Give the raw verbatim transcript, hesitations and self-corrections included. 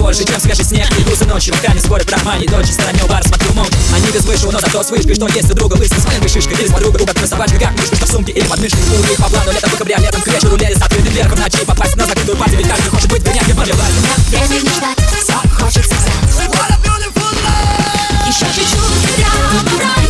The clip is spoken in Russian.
больше, чем свежий снег. Иду ночи, пока не спорят про мои дочь. В стороне у бара смотрю молча. Они без вышел, но зато с вышкой, что есть у друга лысый с маленькой шишкой. Или с подругой, как собачка, как мышка, что в сумке или под мышкой. У них по плану летом по кабриолетам, к вечеру лезет с открытым верхом. Ночи попасть на закрытую пати, ведь каждый хочет быть гонять, не пожелать. Времени ждать, все хочется знать. Еще чуть-чуть, прямо